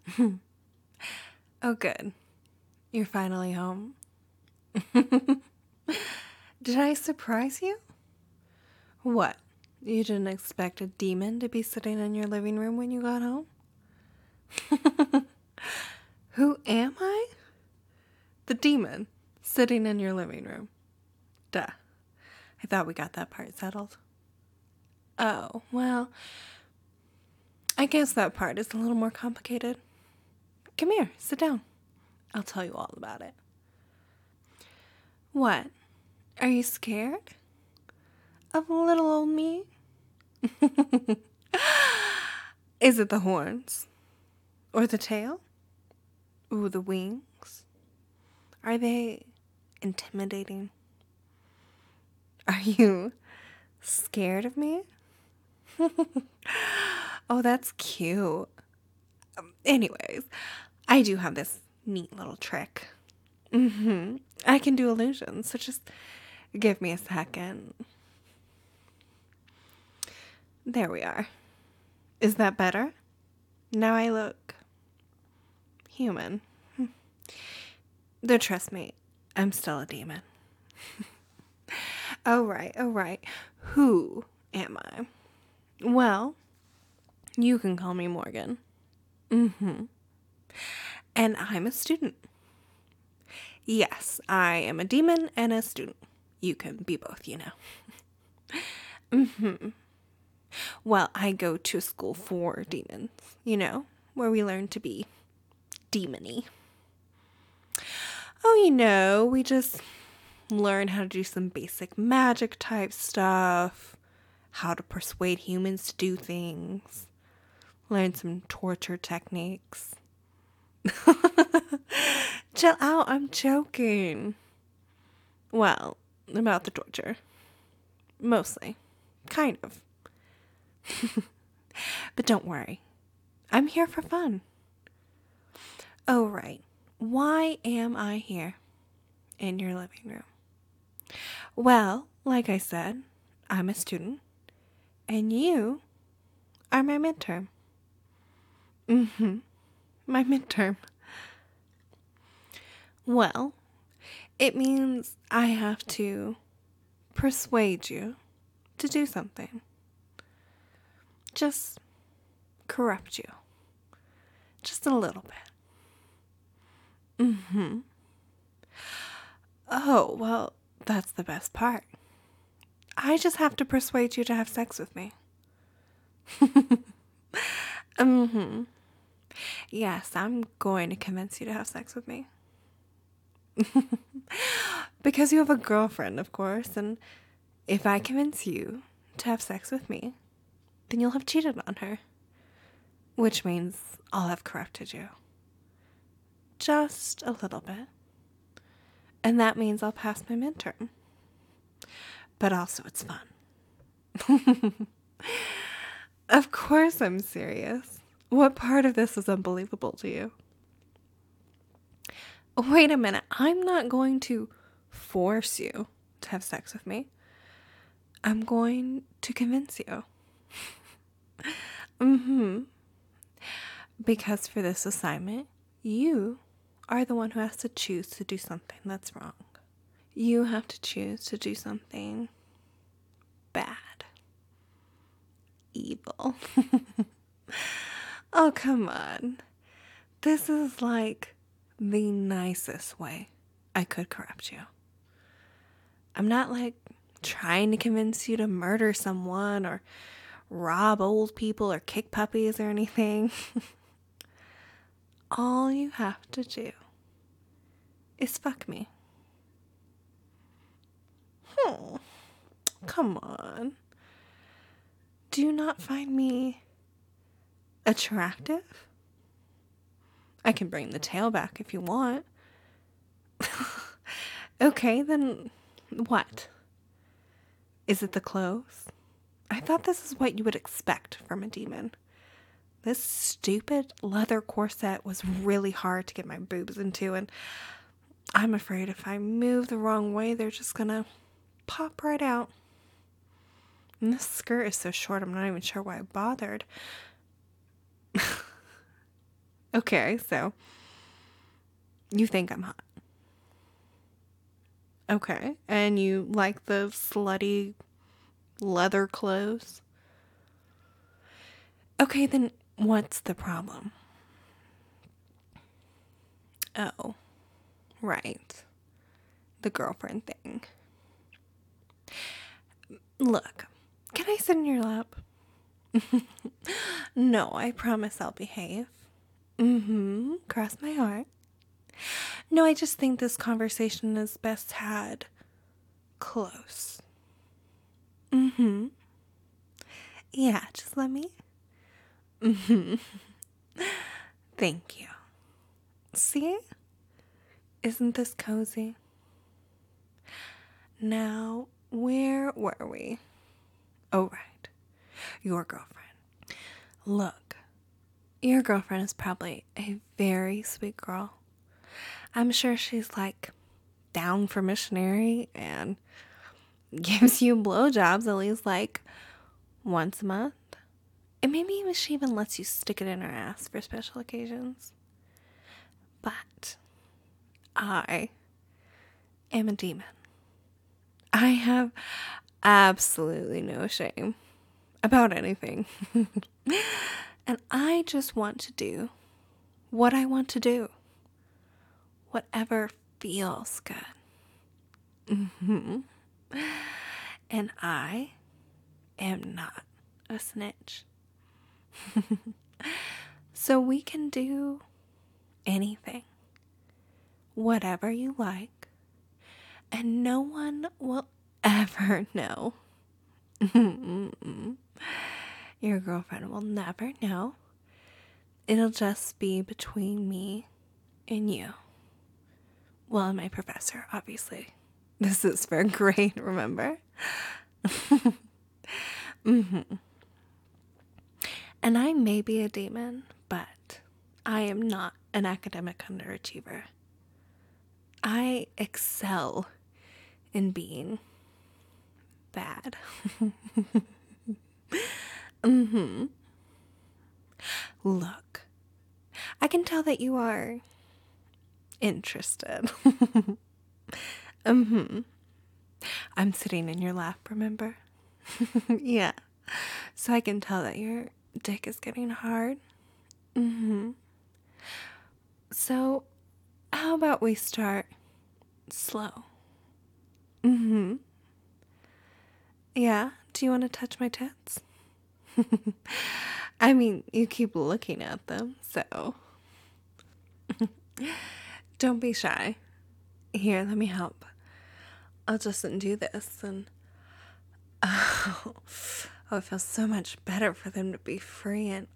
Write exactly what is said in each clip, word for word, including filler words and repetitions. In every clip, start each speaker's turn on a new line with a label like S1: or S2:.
S1: Oh, good. You're finally home. Did I surprise you? What? You didn't expect a demon to be sitting in your living room when you got home? Who am I? The demon sitting in your living room. Duh. I thought we got that part settled. Oh, well, I guess that part is a little more complicated. Come here, sit down. I'll tell you all about it. What? Are you scared of little old me? Is it the horns? Or the tail? Ooh, the wings? Are they intimidating? Are you scared of me? Oh, that's cute. Um, anyways, I do have this neat little trick. Mm-hmm. I can do illusions, so just give me a second. There we are. Is that better? Now I look human. Though trust me, I'm still a demon. Oh right, oh right. Who am I? Well, you can call me Morgan. Mm-hmm. And I'm a student. Yes, I am a demon and a student. You can be both, you know. Mm-hmm. Well, I go to a school for demons, you know, where we learn to be demony. Oh, you know, we just learn how to do some basic magic type stuff, how to persuade humans to do things, learn some torture techniques. Chill out, I'm joking. Well, about the torture. Mostly. Kind of. But don't worry. I'm here for fun. Oh, right. Why am I here in your living room? Well, like I said, I'm a student, and you are my midterm. Mm-hmm. My midterm. Well, it means I have to persuade you to do something. Just corrupt you. Just a little bit. Mm-hmm. Oh, well, that's the best part. I just have to persuade you to have sex with me. Mm-hmm. Yes, I'm going to convince you to have sex with me. Because you have a girlfriend, of course, and if I convince you to have sex with me, then you'll have cheated on her. Which means I'll have corrupted you. Just a little bit. And that means I'll pass my midterm. But also it's fun. Of course I'm serious. What part of this is unbelievable to you? Wait a minute. I'm not going to force you to have sex with me. I'm going to convince you. Mm-hmm. Because for this assignment, you are the one who has to choose to do something that's wrong. You have to choose to do something bad. Evil. Oh, come on. This is like the nicest way I could corrupt you. I'm not like trying to convince you to murder someone or rob old people or kick puppies or anything. All you have to do is fuck me. Hmm. Come on. Do you not find me attractive? I can bring the tail back if you want. Okay, then what? Is it the clothes? I thought this is what you would expect from a demon. This stupid leather corset was really hard to get my boobs into, and I'm afraid if I move the wrong way, they're just gonna pop right out. And this skirt is so short, I'm not even sure why I bothered. Okay, so you think I'm hot. Okay, and you like the slutty leather clothes? Okay, then what's the problem? Oh, right. The girlfriend thing. Look, can I sit in your lap? No, I promise I'll behave. Mm-hmm. Cross my heart. No, I just think this conversation is best had close. Mm-hmm. Yeah, just let me. Mm-hmm. Thank you. See? Isn't this cozy? Now, where were we? Oh, right. Your girlfriend. Look, your girlfriend is probably a very sweet girl. I'm sure she's like down for missionary and gives you blowjobs at least like once a month. And maybe even she even lets you stick it in her ass for special occasions. But I am a demon. I have absolutely no shame about anything. And I just want to do what I want to do. Whatever feels good. Mm-hmm. And I am not a snitch. So we can do anything. Whatever you like. And no one will ever know. Your girlfriend will never know. It'll just be between me and you. Well, and my professor, obviously. This is for grade, remember? Mm-hmm. And I may be a demon, but I am not an academic underachiever. I excel in being bad. Mm-hmm. Look, I can tell that you are interested. Mm-hmm. I'm sitting in your lap, remember? Yeah. So I can tell that your dick is getting hard. Mm-hmm. So how about we start slow? Mm-hmm. Yeah? Do you want to touch my tits? I mean, you keep looking at them, so don't be shy. Here, let me help. I'll just undo this and oh, oh, it feels so much better for them to be free and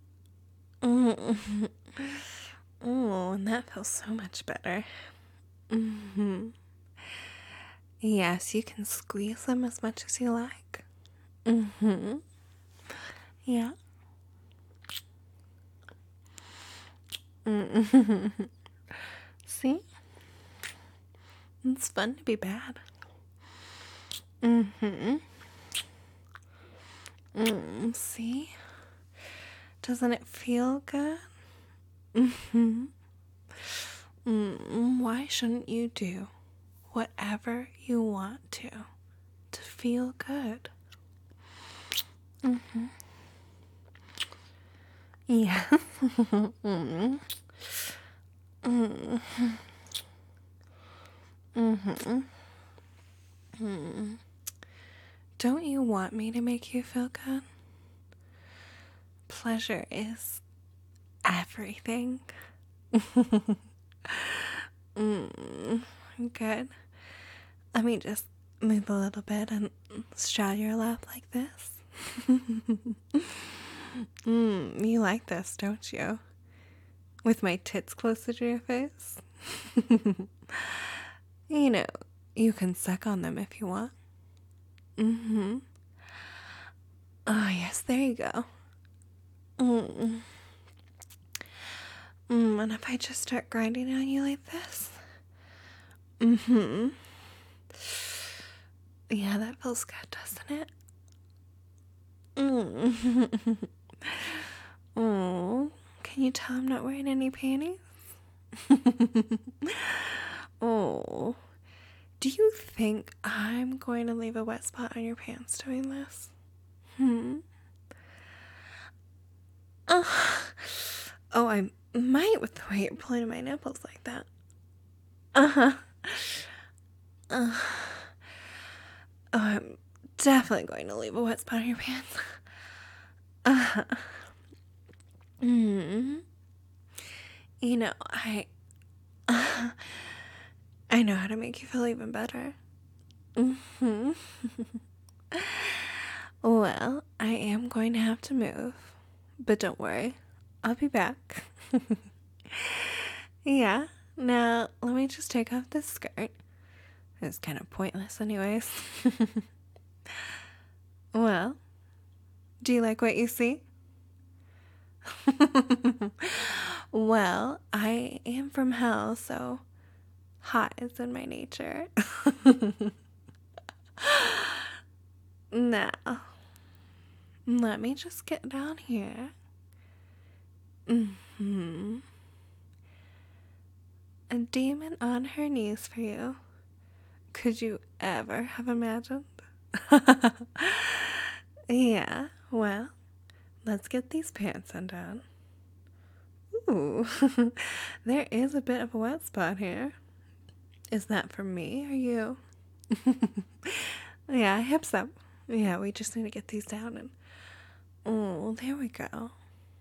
S1: mm, oh, and that feels so much better. Mm-hmm. Yes, you can squeeze them as much as you like. Mm-hmm. Yeah. Mm-hmm. See? It's fun to be bad. Mm-hmm. Mm, see? Doesn't it feel good? Mm-hmm. Mm, why shouldn't you do whatever you want to to feel good? Mm-hmm. Yeah. mm-hmm. Mm-hmm. Mm-hmm. Mm. Don't you want me to make you feel good? Pleasure is everything. mm, good. Let me just move a little bit and straddle your lap like this. mm, you like this, don't you? With my tits closer to your face? You know, you can suck on them if you want. Mm-hmm. Oh, yes, there you go. Mm. Mm, and if I just start grinding on you like this? Mm-hmm. Yeah, that feels good, doesn't it? Mm. Oh, Can you tell I'm not wearing any panties? Oh, do you think I'm going to leave a wet spot on your pants doing this? Hmm? Uh, oh, I might with the way you're pulling my nipples like that. Uh-huh. Uh, oh, I'm definitely going to leave a wet spot on your pants. Uh-huh. Mm. You know, I... Uh, I know how to make you feel even better. Mm-hmm. Well, I am going to have to move. But don't worry, I'll be back. Yeah, now let me just take off this skirt. It's kind of pointless anyways. Well, do you like what you see? Well, I am from hell, so hot is in my nature. Now, let me just get down here. Mm-hmm. A demon on her knees for you. Could you ever have imagined? Yeah, well, let's get these pants undone. Ooh, there is a bit of a wet spot here. Is that for me or you? Yeah, hips up. Yeah, we just need to get these down and... Oh, there we go.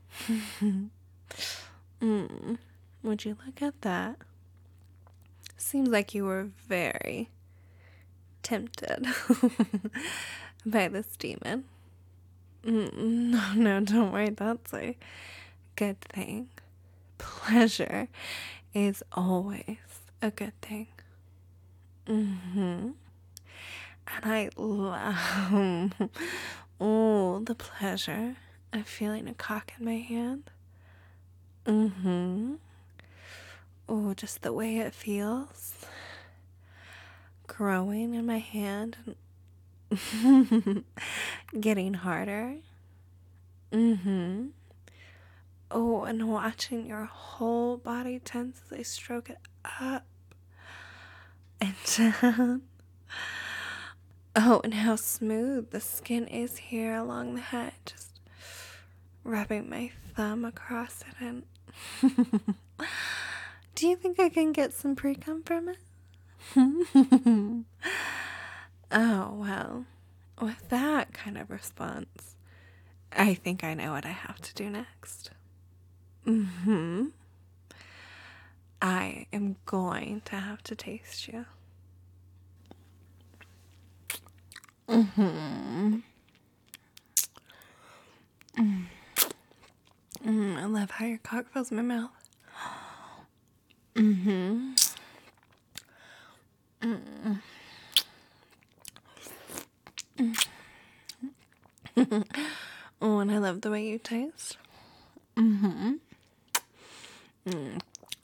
S1: Mm, would you look at that? Seems like you were very tempted by this demon. Mm, no, no, don't worry. That's a good thing. Pleasure is always a good thing. Mm-hmm. And I love, oh, the pleasure of feeling a cock in my hand. Mm-hmm. Oh, just the way it feels. Growing in my hand and getting harder. Mm-hmm. Oh, and watching your whole body tense as I stroke it up and down. Oh, and how smooth the skin is here along the head. Just rubbing my thumb across it and... Do you think I can get some pre-cum from it? Oh, well, with that kind of response, I think I know what I have to do next. Mm-hmm. I am going to have to taste you. Mm-hmm. Mm. Mm, I love how your cock fills my mouth. Mm-hmm. Mm. Mm. Oh, and I love the way you taste. Mm-hmm. Mm.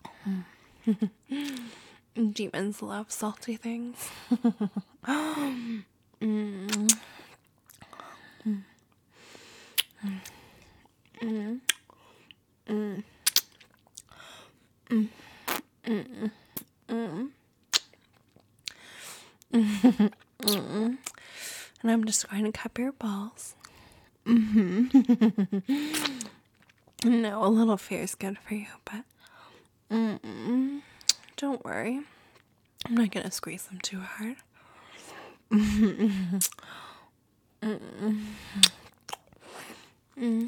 S1: Demons love salty things. Mm. Mm. Mm. Mm. Mm. Mm. Mm. Mm. And I'm just going to cup your balls. Mm-hmm. No, a little fear is good for you, but mm-mm. Don't worry. I'm not going to squeeze them too hard. Mm-hmm. Mm-hmm. Mm-hmm.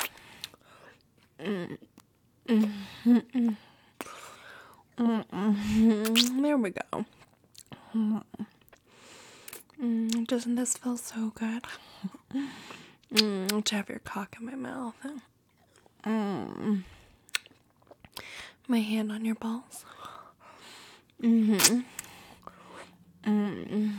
S1: Mm-hmm. Mm-hmm. There we go. Mm, doesn't this feel so good? Mm, to have your cock in my mouth. Mm. My hand on your balls. Mm-hmm. Mm-hmm.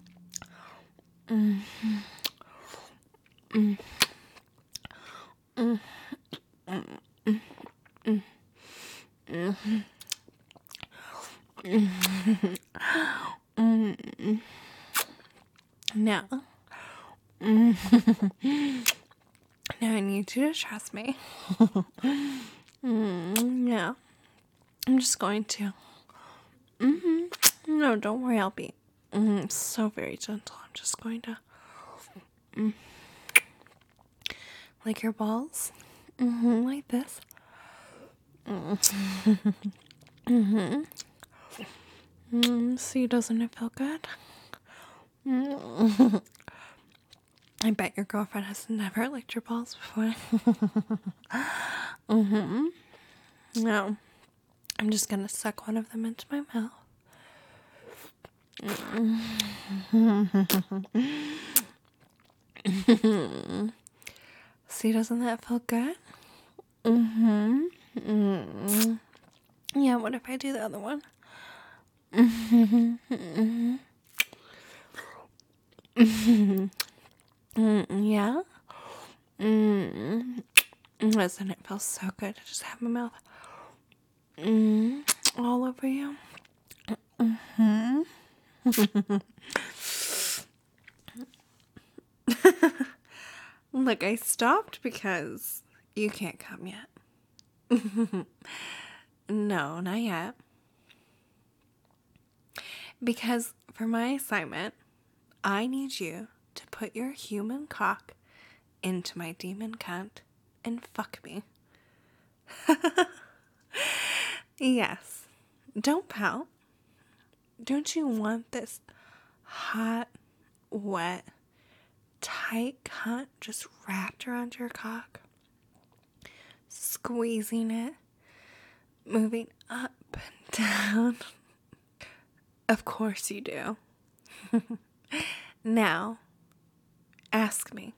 S1: Mm-hmm. Mm-hmm. Mm-hmm. Mm-hmm. Mm-hmm. Mm-hmm. Now, now I need you to trust me. Mm, yeah. I'm just going to. Mm-hmm. No, don't worry. I'll be mm, so very gentle. I'm just going to mm, like your balls. Mm-hmm, like this. Mm-hmm. Mm, see, doesn't it feel good? Mm. I bet your girlfriend has never licked your balls before. Mm-hmm. No. I'm just gonna suck one of them into my mouth. See, doesn't that feel good? Mm-hmm. Mm-hmm. Yeah, what if I do the other one? Mm-hmm. Mm-hmm. Mm-hmm. Yeah? Mm-hmm. Doesn't it feel so good to just have my mouth mm, all over you? Mm-hmm. Look, I stopped because you can't come yet. No, not yet. Because for my assignment, I need you to put your human cock into my demon cunt and fuck me. Yes. Don't pout. Don't you want this hot, wet, tight cunt just wrapped around your cock? Squeezing it, moving up and down. Of course you do. Now, ask me.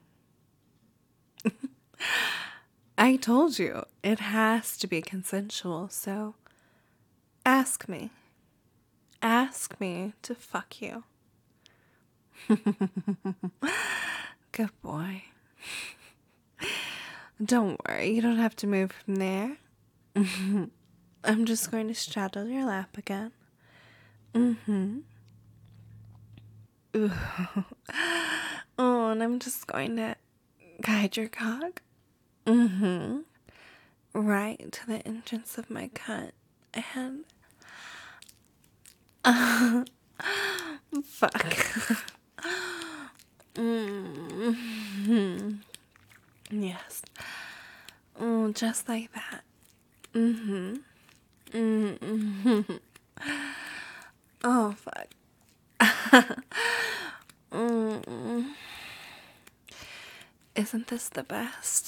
S1: I told you it has to be consensual, so ask me. Ask me to fuck you. Good boy. Don't worry, you don't have to move from there. I'm just going to straddle your lap again. Mm-hmm. Oh, and I'm just going to guide your cock. Mm-hmm. Right to the entrance of my cunt. And uh, fuck. Mm-hmm. Yes. Oh, just like that. Mm-hmm. Mm-hmm. Oh, fuck. Mm-hmm. Isn't this the best?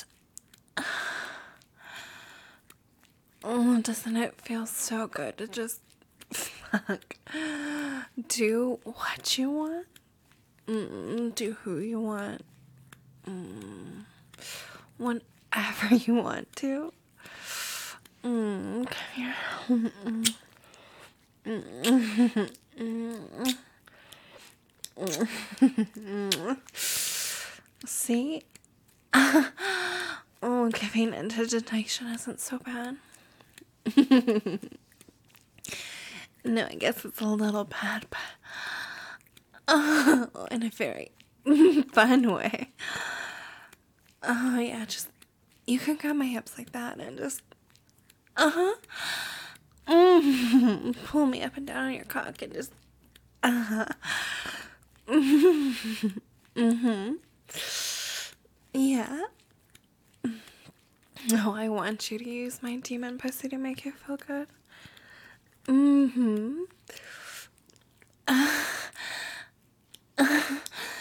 S1: Oh, doesn't it feel so good to just fuck? Do what you want? Mm, do who you want? Mm, whenever you want to? Mm, come here. Mm, mm, mm, mm. See? Oh, giving into temptation isn't so bad. No, I guess it's a little bad, but oh, in a very fun way. Oh, yeah, just, you can grab my hips like that and just, uh-huh. Mm, pull me up and down on your cock and just, uh-huh. Mm-hmm. Yeah. Oh, I want you to use my demon pussy to make you feel good. Mm-hmm. Uh, uh,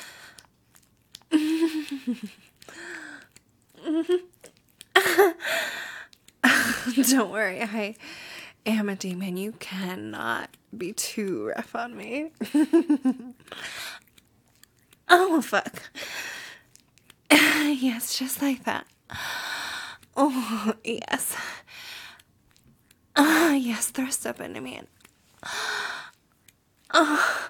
S1: Don't worry, I am a demon. You cannot be too rough on me. Oh, fuck. Yes, just like that. Oh, yes. Ah, uh, yes, thrust up into me. And, oh.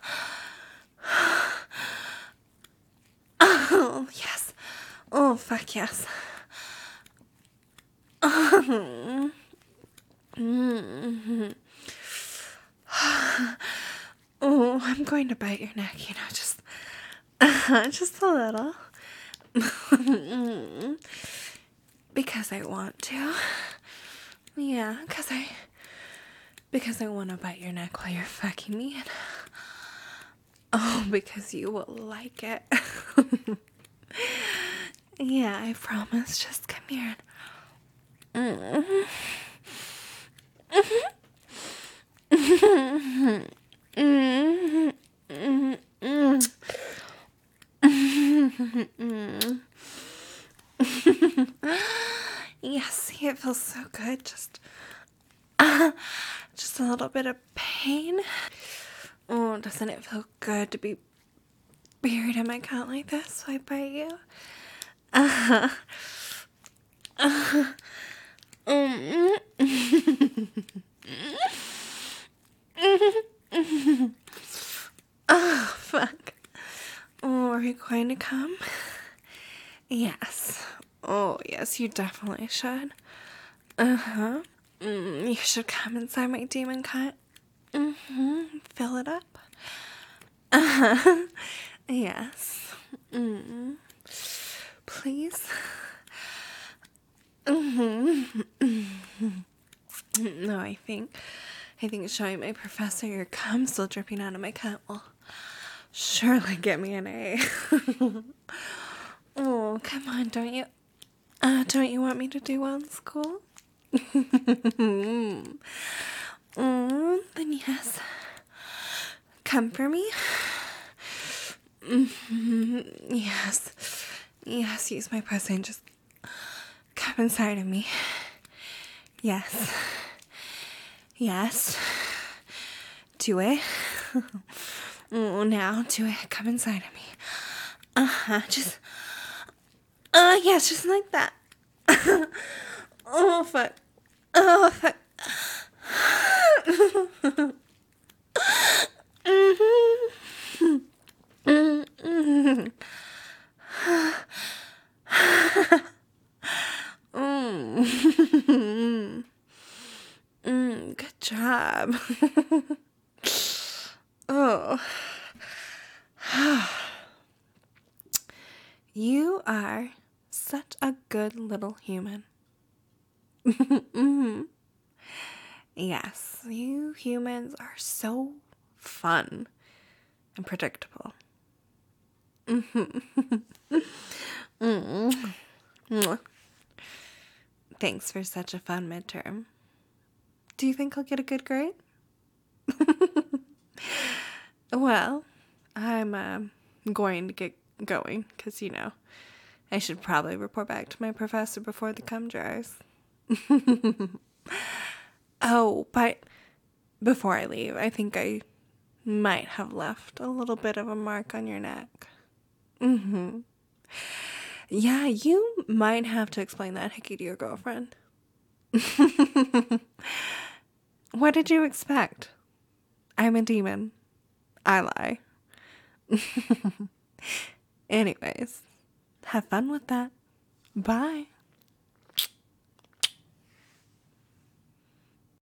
S1: Oh, yes. Oh, fuck yes. Oh, mm-hmm. Oh, I'm going to bite your neck, you know, just, uh, just a little. Because I want to. Yeah, because I, because I want to bite your neck while you're fucking me. And, oh, because you will like it. Yeah, I promise. Just come here. Mm-hmm. Yes, it feels so good. Just, uh, just a little bit of pain. Oh, doesn't it feel good to be buried in my cat like this? So I bite you. Uh-huh. Uh-huh. Um. Oh, fuck. Oh, are you going to come? Yes. Oh, yes, you definitely should. Uh-huh. Mm, you should come inside my demon cut. Mm-hmm. Fill it up. Uh-huh. Yes. Mm-hmm. Please. Mm-hmm. No, I think, I think showing my professor your cum still dripping out of my cut will surely get me an A. Oh, come on, don't you, uh, don't you want me to do well in school? Mm, then yes, come for me. Mm-hmm. Yes, yes, use my pussy and just come inside of me. Yes, yes, do it. Oh, now do it. Come inside of me. Uh-huh, just, uh, yes, just like that. Oh, fuck. Oh, fuck. Mm-hmm. Mm-hmm. Mm. Mm, good job. Oh. You are such a good little human. Mm-hmm. Yes, you humans are so fun and predictable. Mm-hmm. Mm-hmm. Thanks for such a fun midterm. Do you think I'll get a good grade? Well, I'm uh, going to get going because, you know, I should probably report back to my professor before the cum dries. Oh, but before I leave, I think I might have left a little bit of a mark on your neck. Mm-hmm. Yeah, you might have to explain that hickey to your girlfriend. What did you expect? I'm a demon. I lie. Anyways, have fun with that. Bye.